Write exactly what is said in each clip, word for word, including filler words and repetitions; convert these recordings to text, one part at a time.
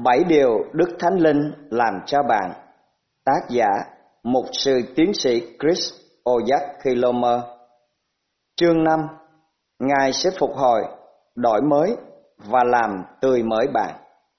Bảy điều Đức Thánh Linh làm cho bạn. Tác giả Mục sư Tiến sĩ Chris Oyakhilome. Chương năm. Ngài sẽ phục hồi, đổi mới và làm tươi mới bạn.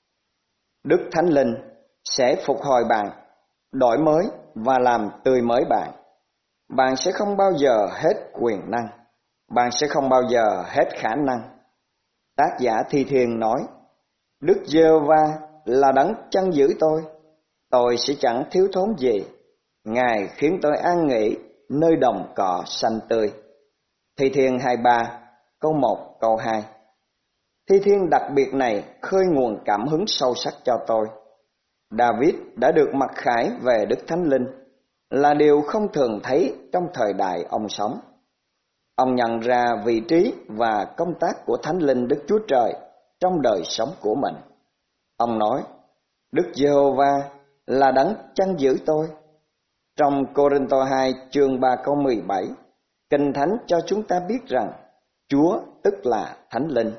Đức Thánh Linh sẽ phục hồi bạn, đổi mới và làm tươi mới bạn. Bạn sẽ không bao giờ hết quyền năng. Bạn sẽ không bao giờ hết khả năng. Tác giả Thi Thiên nói: Đức Giê-hô-va là đấng chăn giữ tôi, tôi sẽ chẳng thiếu thốn gì. Ngài khiến tôi an nghỉ nơi đồng cỏ xanh tươi. Thi Thiên hai mươi ba câu một câu hai. Thi Thiên đặc biệt này khơi nguồn cảm hứng sâu sắc cho tôi. David đã được mặc khải về Đức Thánh Linh, là điều không thường thấy trong thời đại ông sống. Ông nhận ra vị trí và công tác của Thánh Linh Đức Chúa Trời trong đời sống của mình. Ông nói: Đức Giê-hô-va là đấng chăn giữ tôi. Trong Cô-rinh-tô hai chương ba câu mười bảy, Kinh Thánh cho chúng ta biết rằng Chúa tức là Thánh Linh.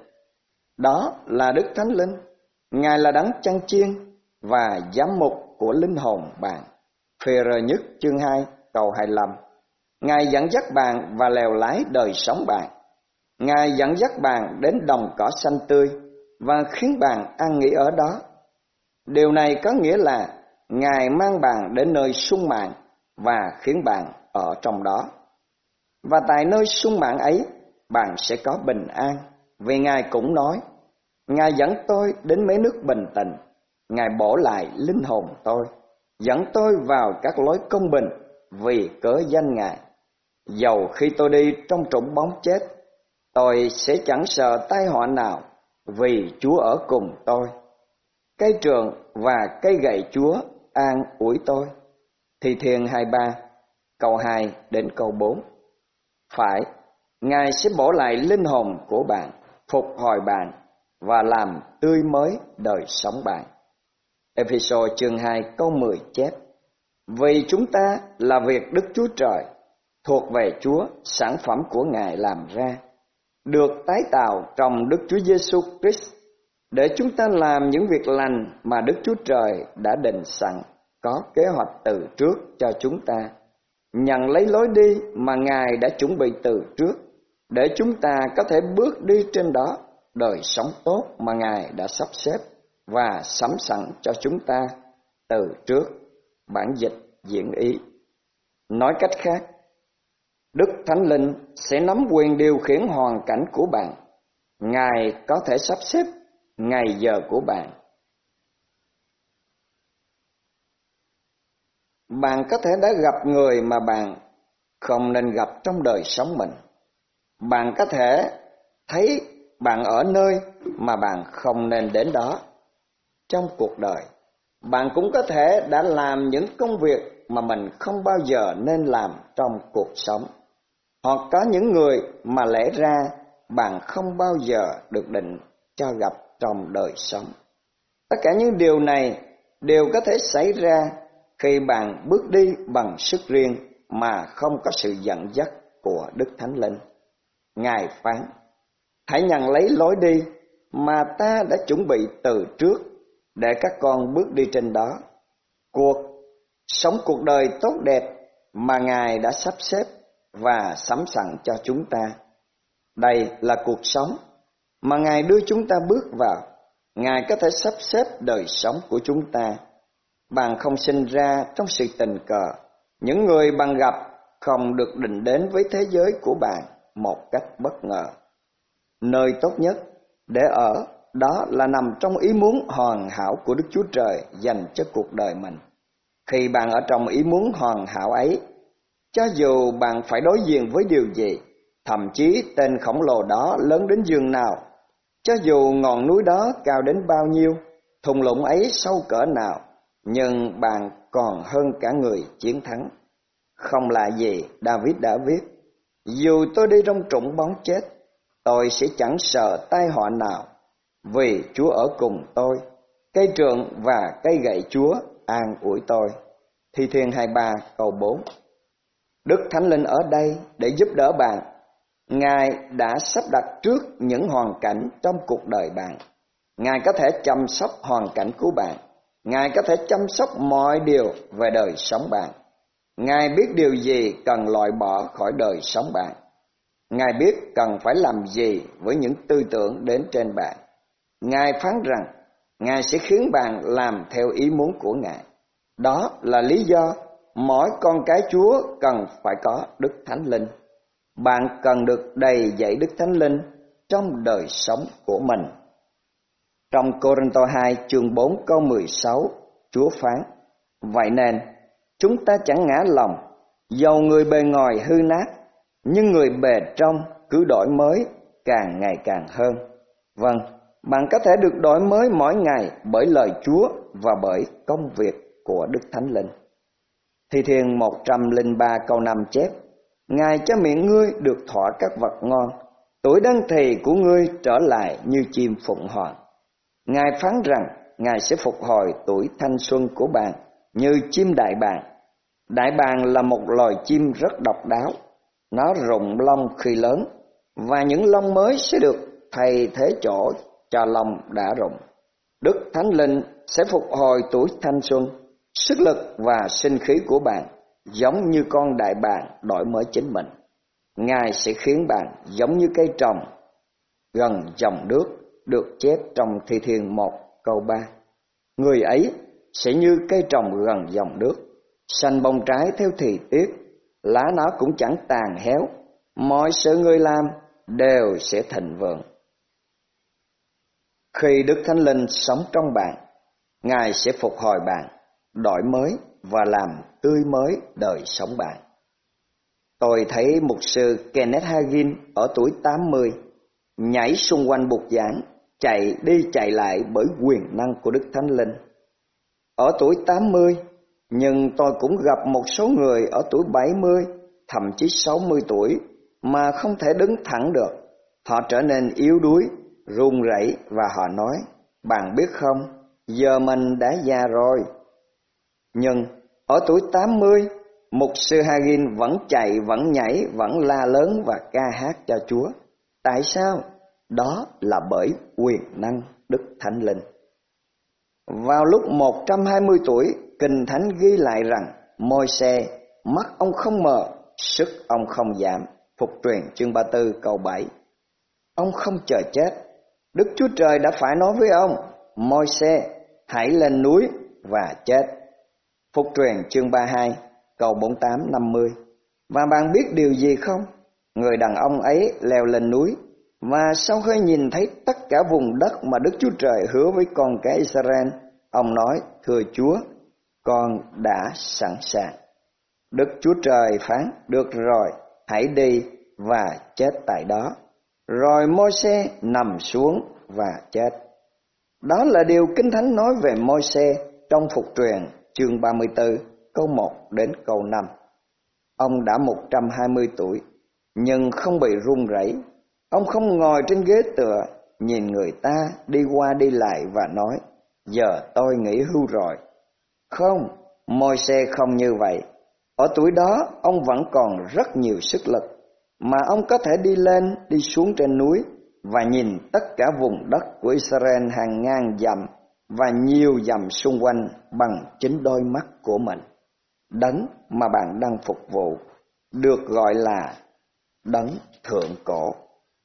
Đó là Đức Thánh Linh. Ngài là đấng chăn chiên và giám mục của linh hồn bạn. Phê-rơ nhất chương hai câu hai mươi lăm. Ngài dẫn dắt bạn và lèo lái đời sống bạn. Ngài dẫn dắt bạn đến đồng cỏ xanh tươi và khiến bạn an nghỉ ở đó. Điều này có nghĩa là Ngài mang bạn đến nơi sung mãn và khiến bạn ở trong đó. Và tại nơi sung mãn ấy, bạn sẽ có bình an, vì Ngài cũng nói: Ngài dẫn tôi đến mấy nước bình tĩnh, Ngài bổ lại linh hồn tôi, dẫn tôi vào các lối công bình vì cớ danh Ngài. Dầu khi tôi đi trong trũng bóng chết, tôi sẽ chẳng sợ tai họa nào, vì Chúa ở cùng tôi. Cây trượng và cây gậy Chúa an ủi tôi. Thi Thiên hai mươi ba câu hai đến câu bốn. Phải, Ngài sẽ bổ lại linh hồn của bạn, phục hồi bạn và làm tươi mới đời sống bạn. Ê-phê-sô chương hai câu mười chép: Vì chúng ta là việc Đức Chúa Trời, thuộc về Chúa, sản phẩm của Ngài làm ra, được tái tạo trong Đức Chúa Giêsu Christ, để chúng ta làm những việc lành mà Đức Chúa Trời đã định sẵn, có kế hoạch từ trước cho chúng ta, nhận lấy lối đi mà Ngài đã chuẩn bị từ trước, để chúng ta có thể bước đi trên đó đời sống tốt mà Ngài đã sắp xếp và sắm sẵn cho chúng ta từ trước. Bản dịch diễn ý. Nói cách khác, Đức Thánh Linh sẽ nắm quyền điều khiển hoàn cảnh của bạn. Ngài có thể sắp xếp ngày giờ của bạn. Bạn có thể đã gặp người mà bạn không nên gặp trong đời sống mình. Bạn có thể thấy bạn ở nơi mà bạn không nên đến đó trong cuộc đời. Bạn cũng có thể đã làm những công việc mà mình không bao giờ nên làm trong cuộc sống. Hoặc có những người mà lẽ ra bạn không bao giờ được định cho gặp trong đời sống. Tất cả những điều này đều có thể xảy ra khi bạn bước đi bằng sức riêng mà không có sự dẫn dắt của Đức Thánh Linh. Ngài phán: Hãy nhận lấy lối đi mà ta đã chuẩn bị từ trước, để các con bước đi trên đó. Cuộc sống cuộc đời tốt đẹp mà Ngài đã sắp xếp và sắm sẵn cho chúng ta. Đây là cuộc sống mà Ngài đưa chúng ta bước vào. Ngài có thể sắp xếp đời sống của chúng ta. Bạn không sinh ra trong sự tình cờ. Những người bạn gặp không được định đến với thế giới của bạn một cách bất ngờ. Nơi tốt nhất để ở đó là nằm trong ý muốn hoàn hảo của Đức Chúa Trời dành cho cuộc đời mình. Khi bạn ở trong ý muốn hoàn hảo ấy, cho dù bạn phải đối diện với điều gì, thậm chí tên khổng lồ đó lớn đến giường nào, cho dù ngọn núi đó cao đến bao nhiêu, thung lũng ấy sâu cỡ nào, nhưng bạn còn hơn cả người chiến thắng. Không lạ gì David đã viết: Dù tôi đi trong trũng bóng chết, tôi sẽ chẳng sợ tai họa nào, vì Chúa ở cùng tôi. Cây trượng và cây gậy Chúa an ủi tôi. Thi Thiên hai mươi ba câu bốn. Đức Thánh Linh ở đây để giúp đỡ bạn. Ngài đã sắp đặt trước những hoàn cảnh trong cuộc đời bạn. Ngài có thể chăm sóc hoàn cảnh của bạn. Ngài có thể chăm sóc mọi điều về đời sống bạn. Ngài biết điều gì cần loại bỏ khỏi đời sống bạn. Ngài biết cần phải làm gì với những tư tưởng đến trên bạn. Ngài phán rằng Ngài sẽ khiến bạn làm theo ý muốn của Ngài. Đó là lý do mỗi con cái Chúa cần phải có Đức Thánh Linh. Bạn cần được đầy dẫy Đức Thánh Linh trong đời sống của mình. Trong Cô-rinh-tô hai chương bốn câu mười sáu, Chúa phán: vậy nên chúng ta chẳng ngã lòng, dầu người bề ngoài hư nát, nhưng người bề trong cứ đổi mới càng ngày càng hơn. Vâng, bạn có thể được đổi mới mỗi ngày bởi lời Chúa và bởi công việc của Đức Thánh Linh. Thi Thiên một trăm lẻ ba câu năm chép: Ngài cho miệng ngươi được thỏa các vật ngon, tuổi đăng thì của ngươi trở lại như chim phụng hoàng. Ngài phán rằng Ngài sẽ phục hồi tuổi thanh xuân của bạn như chim đại bàng. Đại bàng là một loài chim rất độc đáo. Nó rụng lông khi lớn, và những lông mới sẽ được thay thế chỗ cho lông đã rụng. Đức Thánh Linh sẽ phục hồi tuổi thanh xuân, sức lực và sinh khí của bạn, giống như con đại bàng đổi mới chính mình. Ngài sẽ khiến bạn giống như cây trồng gần dòng nước, được chép trong Thi Thiên một câu ba. Người ấy sẽ như cây trồng gần dòng nước, xanh bông trái theo thì tiết, lá nó cũng chẳng tàn héo, mọi sự người làm đều sẽ thịnh vượng. Khi Đức Thánh Linh sống trong bạn, Ngài sẽ phục hồi bạn, đổi mới và làm tươi mới đời sống bạn. Tôi thấy mục sư Kenneth Hagin ở tuổi tám mươi nhảy xung quanh bục giảng, chạy đi chạy lại bởi quyền năng của Đức Thánh Linh. Ở tuổi tám mươi, nhưng tôi cũng gặp một số người ở tuổi bảy mươi, thậm chí sáu mươi tuổi mà không thể đứng thẳng được. Họ trở nên yếu đuối, run rẩy và họ nói: bạn biết không, giờ mình đã già rồi. Nhưng ở tuổi tám mươi, mục sư Hagin vẫn chạy, vẫn nhảy, vẫn la lớn và ca hát cho Chúa. Tại sao? Đó là bởi quyền năng Đức Thánh Linh. Vào lúc một trăm hai mươi tuổi, Kinh Thánh ghi lại rằng Môi-se, mắt ông không mờ, sức ông không giảm. Phục truyền chương ba mươi tư câu bảy. Ông không chờ chết. Đức Chúa Trời đã phải nói với ông: Môi-se, hãy lên núi và chết. Phục truyền chương ba mươi hai câu bốn mươi tám năm mươi. Và bạn biết điều gì không? Người đàn ông ấy leo lên núi, và sau khi nhìn thấy tất cả vùng đất mà Đức Chúa Trời hứa với con cái Israel, ông nói: thưa Chúa, con đã sẵn sàng. Đức Chúa Trời phán: được rồi, hãy đi và chết tại đó. Rồi Môi-se nằm xuống và chết. Đó là điều Kinh Thánh nói về Môi-se trong Phục truyền chương ba mươi tư câu một đến câu năm. Ông đã một trăm hai mươi tuổi nhưng không bị run rẩy. Ông không ngồi trên ghế tựa nhìn người ta đi qua đi lại và nói: giờ tôi nghỉ hưu rồi. Không, Môi-se không như vậy. Ở tuổi đó ông vẫn còn rất nhiều sức lực, mà ông có thể đi lên đi xuống trên núi và nhìn tất cả vùng đất của Israel hàng ngàn dặm và nhiều dặm xung quanh bằng chính đôi mắt của mình. Đấng mà bạn đang phục vụ được gọi là Đấng thượng cổ.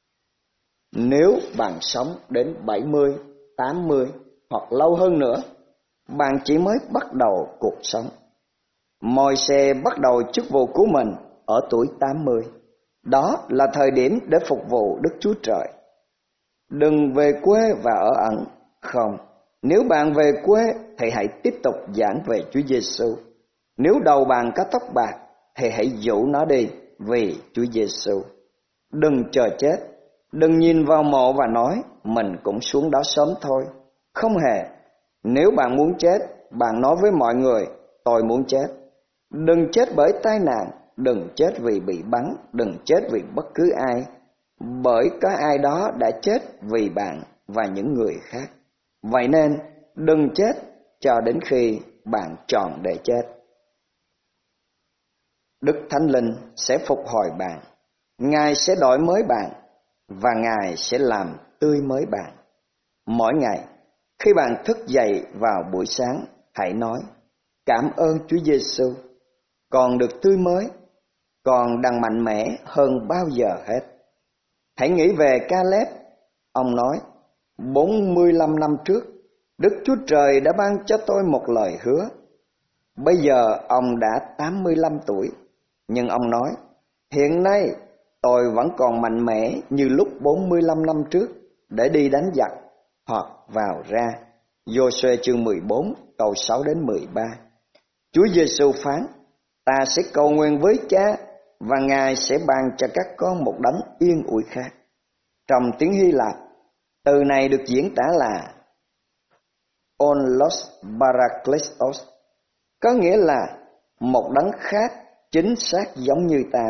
Nếu bạn sống đến bảy mươi, tám mươi hoặc lâu hơn nữa, bạn chỉ mới bắt đầu cuộc sống. Môi-se bắt đầu chức vụ của mình ở tuổi tám mươi. Đó là thời điểm để phục vụ Đức Chúa Trời. Đừng về quê và ở ẩn. Không, nếu bạn về quê thì hãy tiếp tục giảng về Chúa Giêsu. Nếu đầu bạn có tóc bạc thì hãy dụ nó đi vì Chúa Giêsu. Đừng chờ chết. Đừng nhìn vào mộ và nói mình cũng xuống đó sớm thôi. Không hề. Nếu bạn muốn chết, bạn nói với mọi người: tôi muốn chết. Đừng chết bởi tai nạn, đừng chết vì bị bắn, đừng chết vì bất cứ ai, bởi có ai đó đã chết vì bạn và những người khác. Vậy nên đừng chết cho đến khi bạn chọn để chết. Đức Thánh Linh sẽ phục hồi bạn, Ngài sẽ đổi mới bạn và Ngài sẽ làm tươi mới bạn. Mỗi ngày, khi bạn thức dậy vào buổi sáng, hãy nói: cảm ơn Chúa Giêsu, con được tươi mới, con đang mạnh mẽ hơn bao giờ hết. Hãy nghĩ về Caleb. Ông nói: bốn mươi lăm năm trước, Đức Chúa Trời đã ban cho tôi một lời hứa. Bây giờ ông đã tám mươi lăm tuổi, nhưng ông nói: hiện nay tôi vẫn còn mạnh mẽ như lúc bốn mươi lăm năm trước để đi đánh giặc hoặc vào ra. Giô-suê chương mười bốn câu sáu đến mười ba. Chúa Giêsu phán: ta sẽ cầu nguyện với Cha, và Ngài sẽ ban cho các con một đấng yên ủi khác. Trong tiếng Hy Lạp, từ này được diễn tả là Onlos Parakletos, có nghĩa là một đấng khác chính xác giống như ta,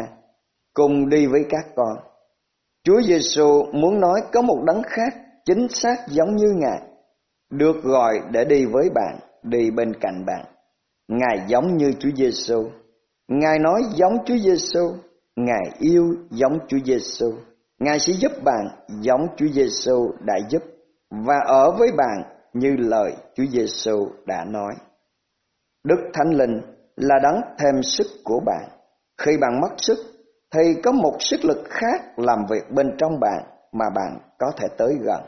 cùng đi với các con. Chúa Giêsu muốn nói có một đấng khác chính xác giống như Ngài, được gọi để đi với bạn, đi bên cạnh bạn. Ngài giống như Chúa Giêsu, Ngài nói giống Chúa Giêsu, Ngài yêu giống Chúa Giêsu. Ngài sẽ giúp bạn giống Chúa Giêsu đã giúp, và ở với bạn như lời Chúa Giêsu đã nói. Đức Thánh Linh là đấng thêm sức của bạn. Khi bạn mất sức, thì có một sức lực khác làm việc bên trong bạn mà bạn có thể tới gần.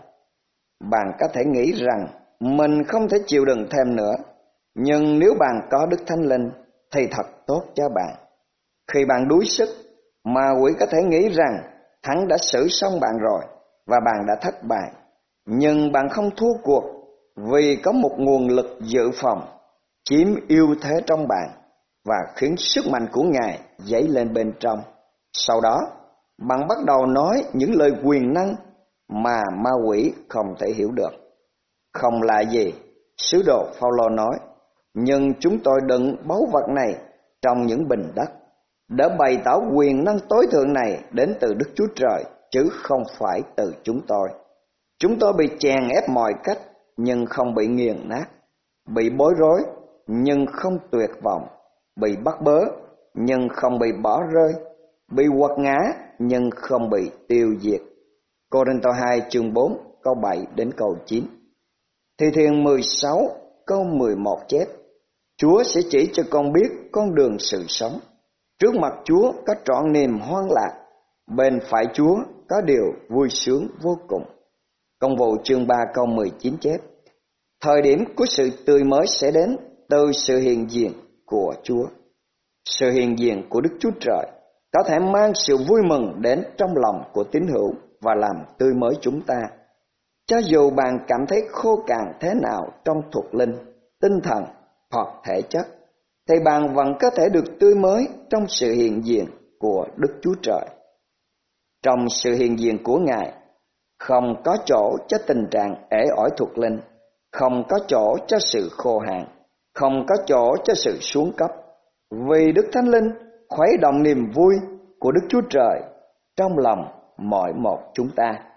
Bạn có thể nghĩ rằng mình không thể chịu đựng thêm nữa, nhưng nếu bạn có Đức Thánh Linh thì thật tốt cho bạn. Khi bạn đuối sức, ma quỷ có thể nghĩ rằng hắn đã xử xong bạn rồi và bạn đã thất bại. Nhưng bạn không thua cuộc, vì có một nguồn lực dự phòng chiếm ưu thế trong bạn và khiến sức mạnh của Ngài dấy lên bên trong. Sau đó, bạn bắt đầu nói những lời quyền năng mà ma quỷ không thể hiểu được. Không lạ gì, sứ đồ Phao-lô nói: nhưng chúng tôi đựng báu vật này trong những bình đất, để bày tỏ quyền năng tối thượng này đến từ Đức Chúa Trời, chứ không phải từ chúng tôi. Chúng tôi bị chèn ép mọi cách, nhưng không bị nghiền nát, bị bối rối, nhưng không tuyệt vọng, bị bắt bớ, nhưng không bị bỏ rơi, bị quật ngã, nhưng không bị tiêu diệt. Cô-rinh-tô hai chương bốn câu bảy đến câu chín. Thi Thiên mười sáu câu mười một chép: Chúa sẽ chỉ cho con biết con đường sự sống. Trước mặt Chúa có trọn niềm hoan lạc, bên phải Chúa có điều vui sướng vô cùng. Công vụ chương ba câu mười chín chép: thời điểm của sự tươi mới sẽ đến từ sự hiện diện của Chúa. Sự hiện diện của Đức Chúa Trời có thể mang sự vui mừng đến trong lòng của tín hữu và làm tươi mới chúng ta. Cho dù bạn cảm thấy khô cằn thế nào trong thuộc linh, tinh thần hoặc thể chất, thì bạn vẫn có thể được tươi mới trong sự hiện diện của Đức Chúa Trời. Trong sự hiện diện của Ngài, không có chỗ cho tình trạng ể ỏi thuộc linh, không có chỗ cho sự khô hạn, không có chỗ cho sự xuống cấp, vì Đức Thánh Linh khuấy động niềm vui của Đức Chúa Trời trong lòng mỗi một chúng ta.